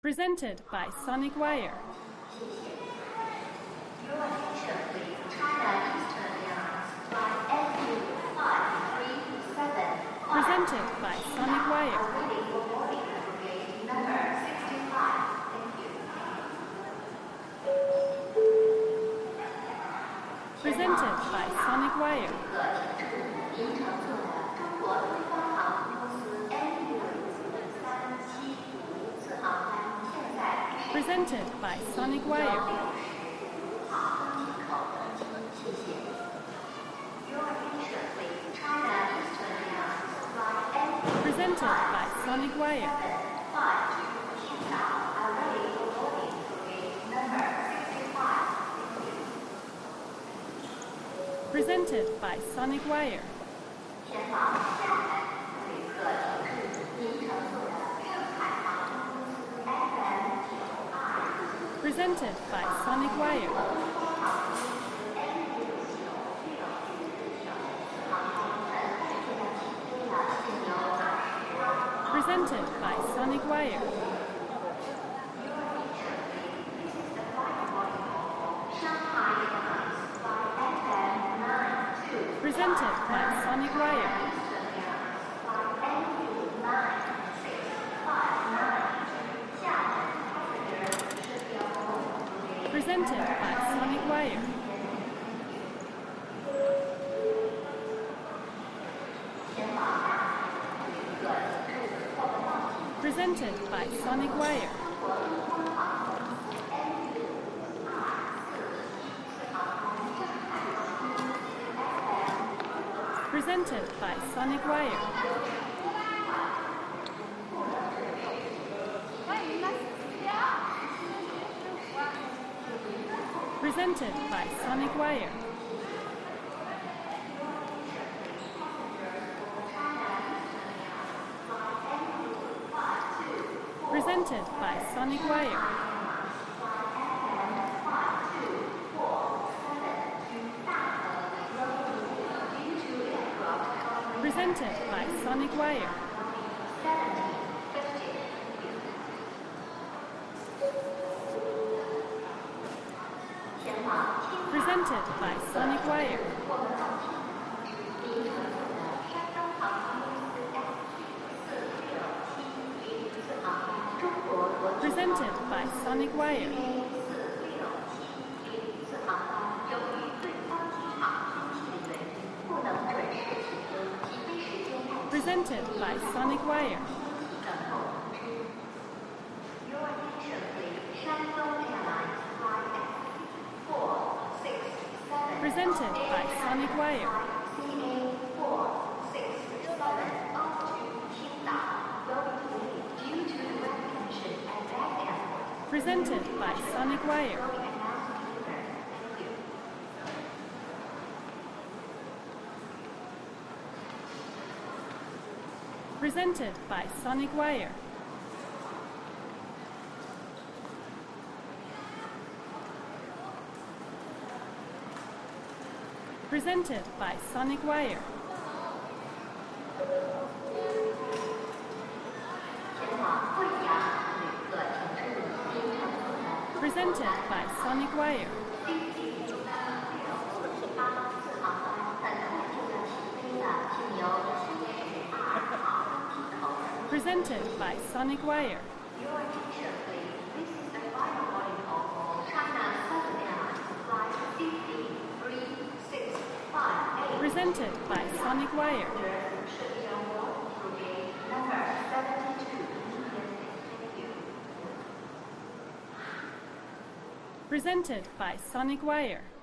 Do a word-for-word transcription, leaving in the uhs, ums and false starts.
Presented by Sonic Wire. Your attention please. China Eastern Airlines flight F U five three seven Presented by Sonic Wire. Ready for boarding at gate number sixty-five. Thank you. Presented by Sonic Wire. 各请注意，您乘坐的中国东方航空公司 F U三七五次航班现在 Presented by Sonic Wire. 好，进口登机，谢谢。Your attention please. China Eastern Airlines flight F U Presented by Sonic Wire. five to Qingdao are ready for boarding for gate number sixty-five. Thank you. Presented by Sonic Wire. 前往厦门，旅客请注意，您乘坐的上海航空公司 F M 九二 Presented by Sonic Wire. 东方航空公司 F U 九六九航空本次就要起飞了，请由二十号。 Presented by Sonic Wire. Your attention please. This is the flight boarding for Shanghai Airlines flight F M nine two. Presented by Sonic Wire. Eastern Airlines flight F U nine six five nine. 厦门 passengers should be on board for gate Presented by Sonic Wire. 前往大海，旅客请注意，我们到机 Presented by Sonic Wire. 国东方航空公司 F U 二四一次航空上海航空公司 F M Presented by Sonic Wire. 欢迎来四幺。 Presented by Sonic Wire. Presented by Sonic Wire. Presented by Sonic Wire. Presented by Sonic Wire. Presented by Sonic Wire. Presented by Sonic Wire. Your attention please. Shandong Airlines flight four six seven. Presented by Sonic Wire. C A four six seven up to Qingdao will be delayed due to the weather condition at that airport. Presented by Sonic Wire. Announced later. Thank you. Presented by Sonic Wire. Presented by Sonic Wire. 前往贵阳，旅客请注意，您乘坐的 Presented by Sonic Wire. D C 六七八次航班很快就要起飞了，请由七十二号登机口出。 Presented by Sonic Wire. Your attention please. This is the final boarding call for China Southern Airlines flight C C three six five eight. Presented by Sonic Wire. Should be on board through gate number seventy-two. Thank you. Presented by Sonic Wire.